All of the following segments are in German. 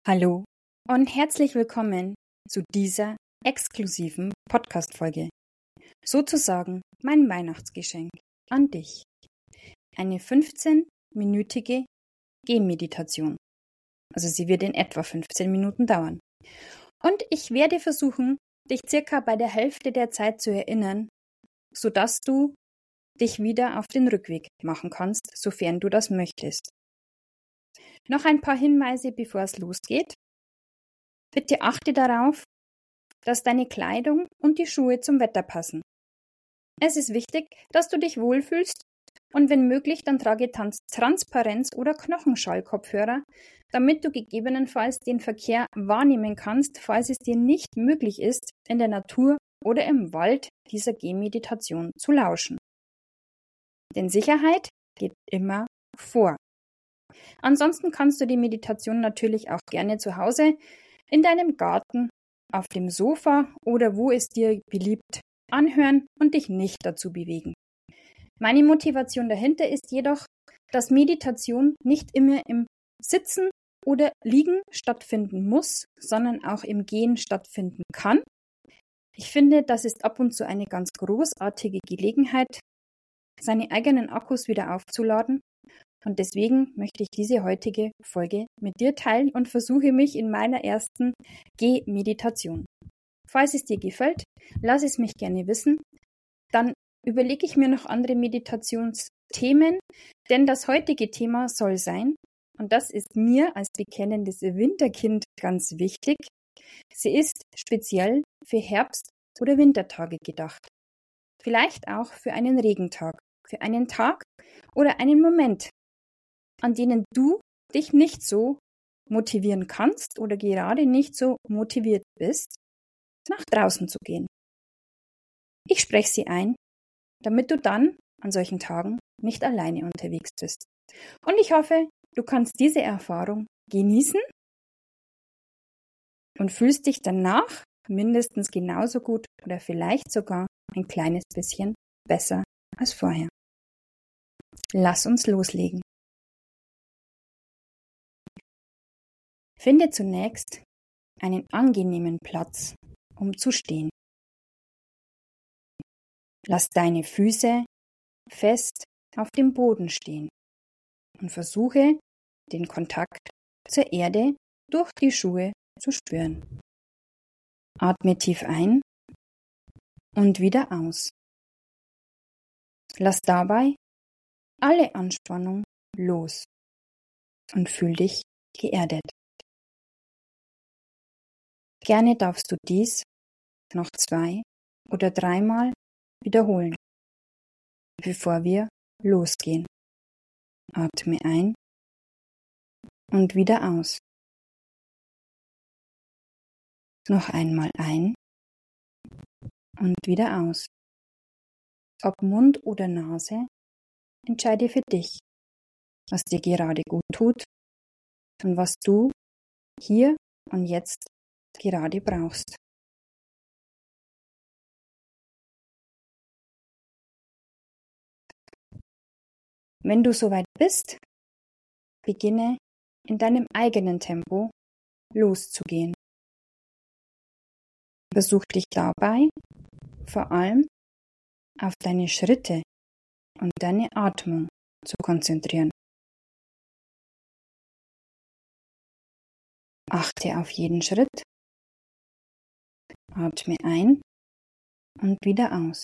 Hallo und herzlich willkommen zu dieser exklusiven Podcast-Folge. Sozusagen mein Weihnachtsgeschenk an dich. Eine 15-minütige Gehmeditation. Also sie wird in etwa 15 Minuten dauern. Und ich werde versuchen, dich circa bei der Hälfte der Zeit zu erinnern, sodass du dich wieder auf den Rückweg machen kannst, sofern du das möchtest. Noch ein paar Hinweise, bevor es losgeht. Bitte achte darauf, dass deine Kleidung und die Schuhe zum Wetter passen. Es ist wichtig, dass du dich wohlfühlst und wenn möglich, dann trage Transparenz- oder Knochenschall-Kopfhörer, damit du gegebenenfalls den Verkehr wahrnehmen kannst, falls es dir nicht möglich ist, in der Natur oder im Wald dieser Gehmeditation zu lauschen. Denn Sicherheit geht immer vor. Ansonsten kannst du die Meditation natürlich auch gerne zu Hause, in deinem Garten, auf dem Sofa oder wo es dir beliebt anhören und dich nicht dazu bewegen. Meine Motivation dahinter ist jedoch, dass Meditation nicht immer im Sitzen oder Liegen stattfinden muss, sondern auch im Gehen stattfinden kann. Ich finde, das ist ab und zu eine ganz großartige Gelegenheit, seine eigenen Akkus wieder aufzuladen. Und deswegen möchte ich diese heutige Folge mit dir teilen und versuche mich in meiner ersten Gehmeditation. Falls es dir gefällt, lass es mich gerne wissen. Dann überlege ich mir noch andere Meditationsthemen, denn das heutige Thema soll sein, und das ist mir als bekennendes Winterkind ganz wichtig, sie ist speziell für Herbst- oder Wintertage gedacht. Vielleicht auch für einen Regentag, für einen Tag oder einen Moment, an denen du dich nicht so motivieren kannst oder gerade nicht so motiviert bist, nach draußen zu gehen. Ich spreche sie ein, damit du dann an solchen Tagen nicht alleine unterwegs bist. Und ich hoffe, du kannst diese Erfahrung genießen und fühlst dich danach mindestens genauso gut oder vielleicht sogar ein kleines bisschen besser als vorher. Lass uns loslegen. Finde zunächst einen angenehmen Platz, um zu stehen. Lass deine Füße fest auf dem Boden stehen und versuche, den Kontakt zur Erde durch die Schuhe zu spüren. Atme tief ein und wieder aus. Lass dabei alle Anspannung los und fühl dich geerdet. Gerne darfst du dies noch 2 oder 3 Mal wiederholen, bevor wir losgehen. Atme ein und wieder aus. Noch einmal ein und wieder aus. Ob Mund oder Nase, entscheide für dich, was dir gerade gut tut und was du hier und jetzt gerade brauchst. Wenn du soweit bist, beginne in deinem eigenen Tempo loszugehen. Versuch dich dabei vor allem auf deine Schritte und deine Atmung zu konzentrieren. Achte auf jeden Schritt, atme ein und wieder aus.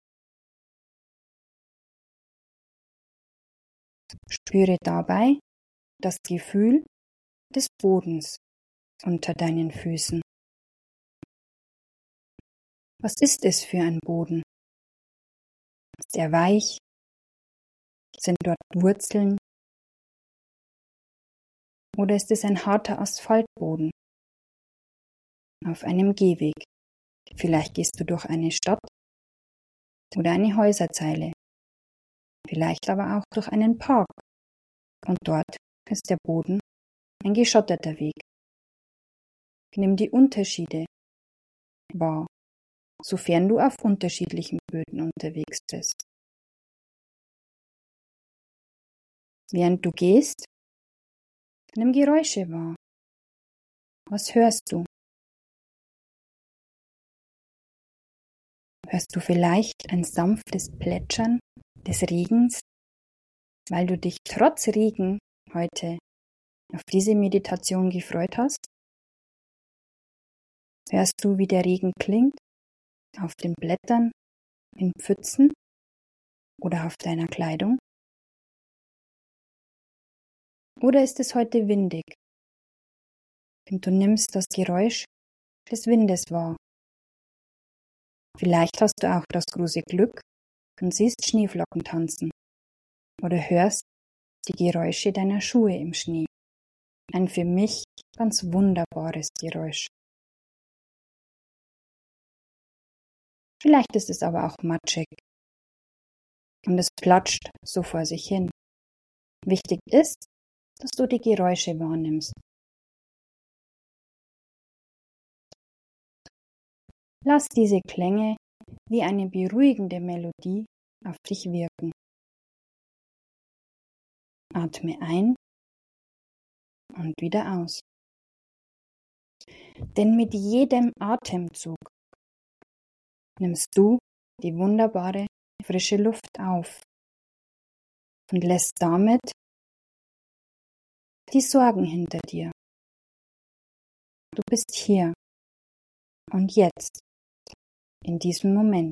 Spüre dabei das Gefühl des Bodens unter deinen Füßen. Was ist es für ein Boden? Ist er weich? Sind dort Wurzeln? Oder ist es ein harter Asphaltboden auf einem Gehweg? Vielleicht gehst du durch eine Stadt oder eine Häuserzeile, vielleicht aber auch durch einen Park. Und dort ist der Boden ein geschotterter Weg. Nimm die Unterschiede wahr, sofern du auf unterschiedlichen Böden unterwegs bist. Während du gehst, nimm Geräusche wahr. Was hörst du? Hörst du vielleicht ein sanftes Plätschern des Regens, weil du dich trotz Regen heute auf diese Meditation gefreut hast? Hörst du, wie der Regen klingt auf den Blättern, in Pfützen oder auf deiner Kleidung? Oder ist es heute windig und du nimmst das Geräusch des Windes wahr? Vielleicht hast du auch das große Glück und siehst Schneeflocken tanzen oder hörst die Geräusche deiner Schuhe im Schnee. Ein für mich ganz wunderbares Geräusch. Vielleicht ist es aber auch matschig und es platscht so vor sich hin. Wichtig ist, dass du die Geräusche wahrnimmst. Lass diese Klänge wie eine beruhigende Melodie auf dich wirken. Atme ein und wieder aus. Denn mit jedem Atemzug nimmst du die wunderbare frische Luft auf und lässt damit die Sorgen hinter dir. Du bist hier und jetzt, in diesem Moment.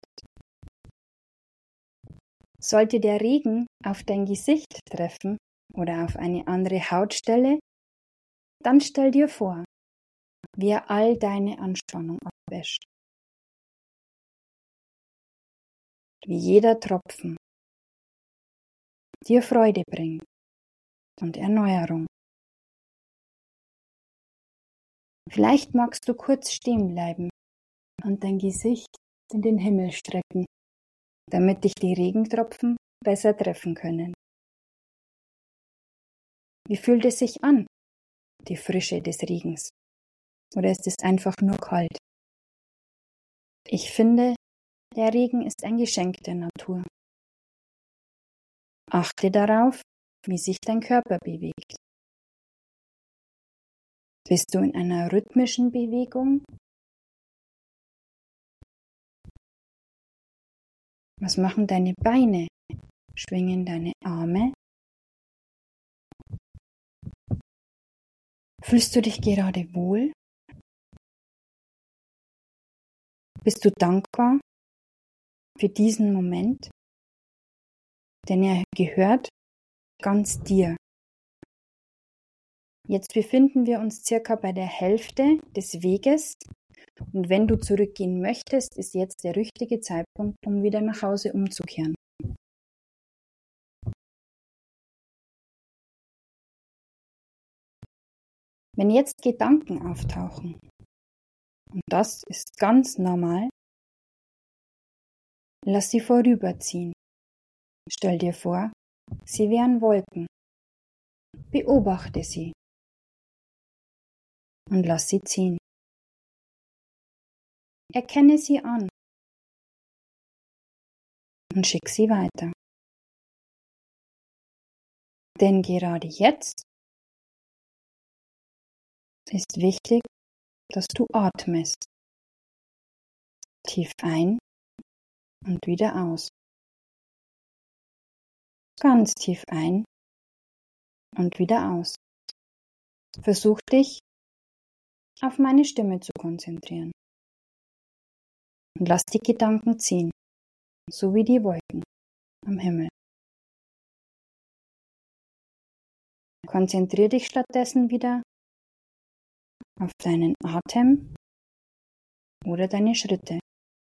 Sollte der Regen auf dein Gesicht treffen oder auf eine andere Hautstelle, dann stell dir vor, wie er all deine Anspannung abwäscht. Wie jeder Tropfen dir Freude bringt und Erneuerung. Vielleicht magst du kurz stehen bleiben und dein Gesicht in den Himmel strecken, damit dich die Regentropfen besser treffen können. Wie fühlt es sich an, die Frische des Regens? Oder ist es einfach nur kalt? Ich finde, der Regen ist ein Geschenk der Natur. Achte darauf, wie sich dein Körper bewegt. Bist du in einer rhythmischen Bewegung? Was machen deine Beine? Schwingen deine Arme? Fühlst du dich gerade wohl? Bist du dankbar für diesen Moment? Denn er gehört ganz dir. Jetzt befinden wir uns circa bei der Hälfte des Weges und wenn du zurückgehen möchtest, ist jetzt der richtige Zeitpunkt, um wieder nach Hause umzukehren. Wenn jetzt Gedanken auftauchen, und das ist ganz normal, lass sie vorüberziehen. Stell dir vor, sie wären Wolken. Beobachte sie und lass sie ziehen. Erkenne sie an und schick sie weiter. Denn gerade jetzt ist wichtig, dass du atmest. Tief ein und wieder aus. Ganz tief ein und wieder aus. Versuch dich auf meine Stimme zu konzentrieren. Und lass die Gedanken ziehen, so wie die Wolken am Himmel. Konzentriere dich stattdessen wieder auf deinen Atem oder deine Schritte.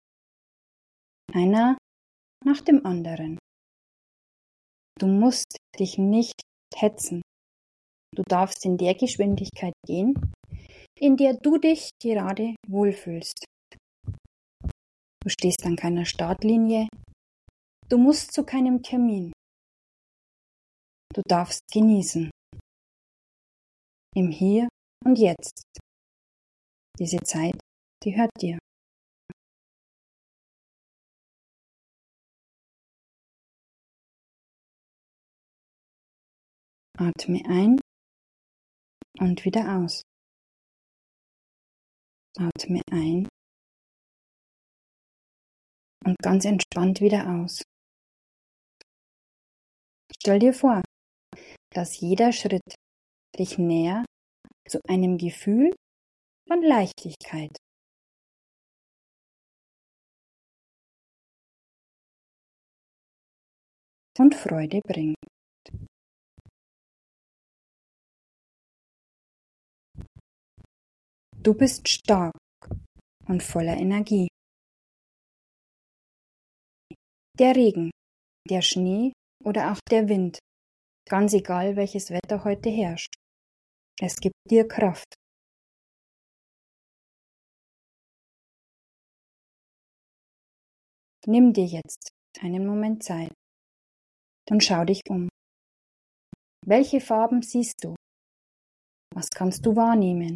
Einer nach dem anderen. Du musst dich nicht hetzen. Du darfst in der Geschwindigkeit gehen, in der du dich gerade wohlfühlst. Du stehst an keiner Startlinie. Du musst zu keinem Termin. Du darfst genießen. Im Hier und Jetzt. Diese Zeit, die hört dir. Atme ein und wieder aus. Atme ein und ganz entspannt wieder aus. Stell dir vor, dass jeder Schritt dich näher zu einem Gefühl von Leichtigkeit und Freude bringt. Du bist stark und voller Energie. Der Regen, der Schnee oder auch der Wind, ganz egal welches Wetter heute herrscht, es gibt dir Kraft. Nimm dir jetzt einen Moment Zeit und schau dich um. Welche Farben siehst du? Was kannst du wahrnehmen?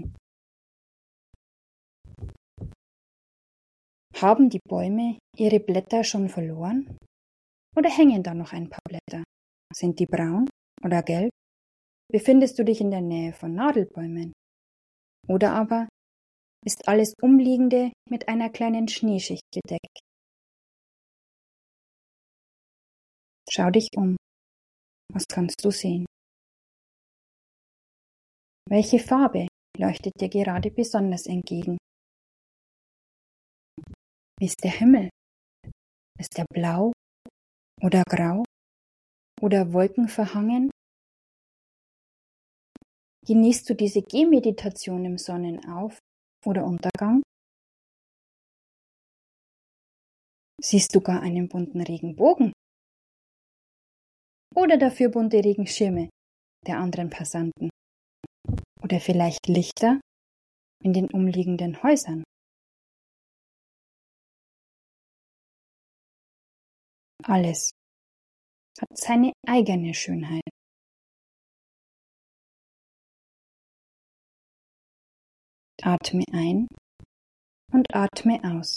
Haben die Bäume ihre Blätter schon verloren? Oder hängen da noch ein paar Blätter? Sind die braun oder gelb? Befindest du dich in der Nähe von Nadelbäumen? Oder aber ist alles Umliegende mit einer kleinen Schneeschicht bedeckt? Schau dich um. Was kannst du sehen? Welche Farbe leuchtet dir gerade besonders entgegen? Wie ist der Himmel? Ist er blau oder grau oder wolkenverhangen? Genießt du diese Gehmeditation im Sonnenauf- oder Untergang? Siehst du gar einen bunten Regenbogen? Oder dafür bunte Regenschirme der anderen Passanten? Oder vielleicht Lichter in den umliegenden Häusern? Alles hat seine eigene Schönheit. Atme ein und atme aus.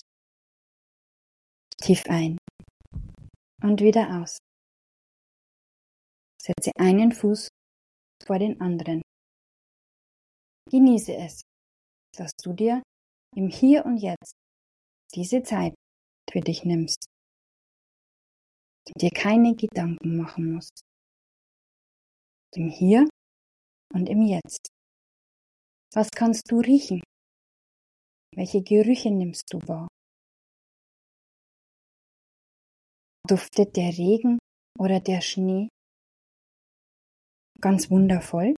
Tief ein und wieder aus. Setze einen Fuß vor den anderen. Genieße es, dass du dir im Hier und Jetzt diese Zeit für dich nimmst und dir keine Gedanken machen musst. Im Hier und im Jetzt. Was kannst du riechen? Welche Gerüche nimmst du wahr? Duftet der Regen oder der Schnee ganz wundervoll?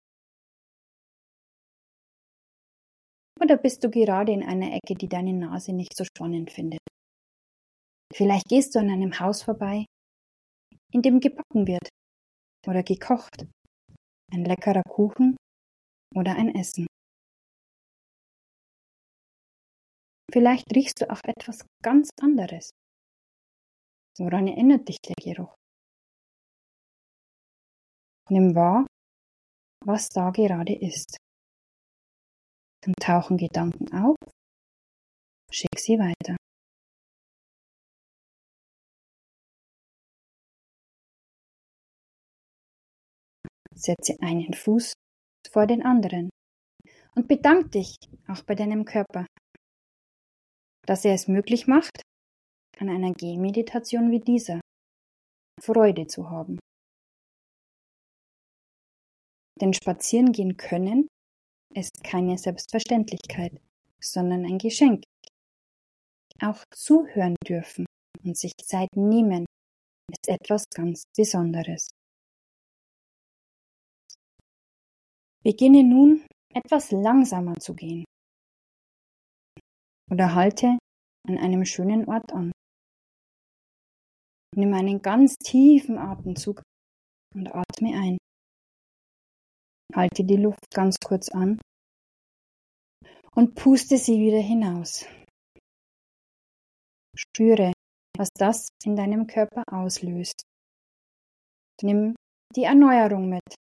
Oder bist du gerade in einer Ecke, die deine Nase nicht so spannend findet? Vielleicht gehst du an einem Haus vorbei, in dem gebacken wird oder gekocht. Ein leckerer Kuchen oder ein Essen. Vielleicht riechst du auch etwas ganz anderes. Woran erinnert dich der Geruch? Nimm wahr, was da gerade ist. Dann tauchen Gedanken auf, schick sie weiter. Setze einen Fuß vor den anderen und bedank dich auch bei deinem Körper, dass er es möglich macht, an einer Gehmeditation wie dieser Freude zu haben. Denn spazieren gehen können ist keine Selbstverständlichkeit, sondern ein Geschenk. Auch zuhören dürfen und sich Zeit nehmen ist etwas ganz Besonderes. Beginne nun etwas langsamer zu gehen oder halte an einem schönen Ort an. Nimm einen ganz tiefen Atemzug und atme ein. Halte die Luft ganz kurz an und puste sie wieder hinaus. Spüre, was das in deinem Körper auslöst. Nimm die Erneuerung mit.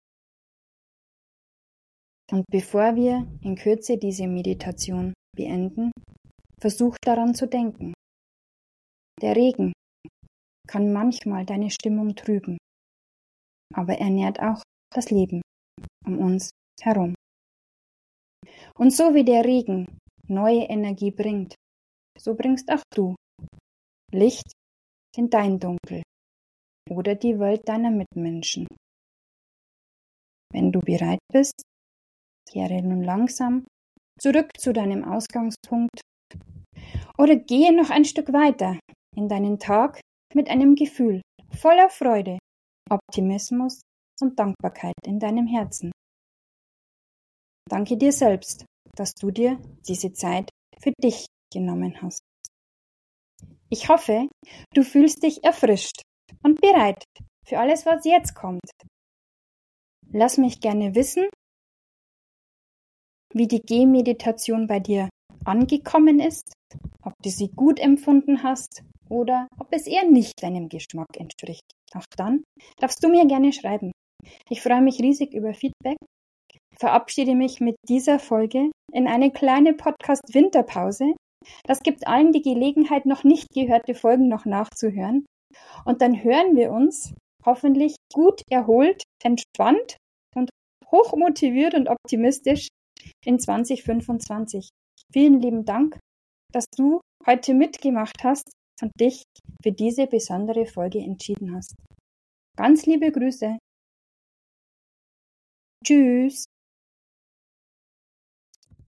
Und bevor wir in Kürze diese Meditation beenden, versuch daran zu denken. Der Regen kann manchmal deine Stimmung trüben, aber er nährt auch das Leben um uns herum. Und so wie der Regen neue Energie bringt, so bringst auch du Licht in dein Dunkel oder die Welt deiner Mitmenschen. Wenn du bereit bist, kehre nun langsam zurück zu deinem Ausgangspunkt oder gehe noch ein Stück weiter in deinen Tag mit einem Gefühl voller Freude, Optimismus und Dankbarkeit in deinem Herzen. Danke dir selbst, dass du dir diese Zeit für dich genommen hast. Ich hoffe, du fühlst dich erfrischt und bereit für alles, was jetzt kommt. Lass mich gerne wissen, wie die Gehmeditation bei dir angekommen ist, ob du sie gut empfunden hast oder ob es eher nicht deinem Geschmack entspricht. Auch dann darfst du mir gerne schreiben. Ich freue mich riesig über Feedback, verabschiede mich mit dieser Folge in eine kleine Podcast-Winterpause. Das gibt allen die Gelegenheit, noch nicht gehörte Folgen noch nachzuhören. Und dann hören wir uns hoffentlich gut erholt, entspannt und hochmotiviert und optimistisch in 2025. Vielen lieben Dank, dass du heute mitgemacht hast und dich für diese besondere Folge entschieden hast. Ganz liebe Grüße. Tschüss.